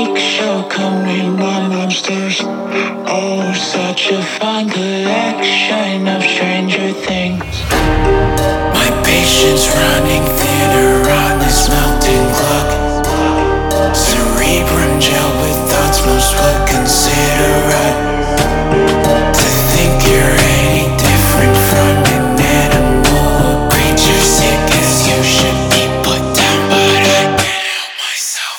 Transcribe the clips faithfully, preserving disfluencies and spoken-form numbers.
freak show coming on monsters. Oh, such a fine collection of stranger things. My patience running thinner on this melting clock. Cerebrum gel with thoughts most would consider right. To think you're any different from an animal or creature sick as you should be put down, but I can't help myself.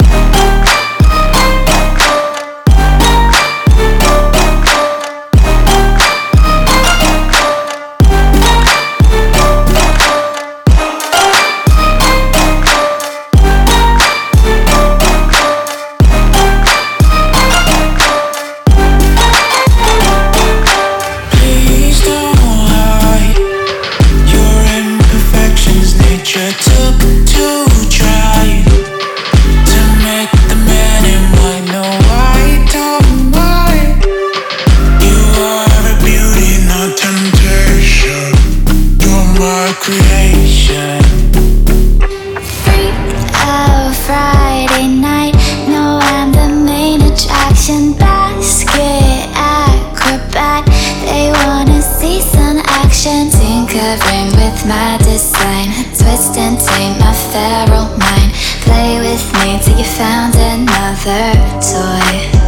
Nature took to try to make the man in white. No, I don't mind. You are a beauty, not temptation. You're my creation. Freak out Friday night. No, I'm the main attraction. Basket acrobat. They wanna see some action. Tinkering with my design. Twist and tame my feral mind. Play with me till you found another toy.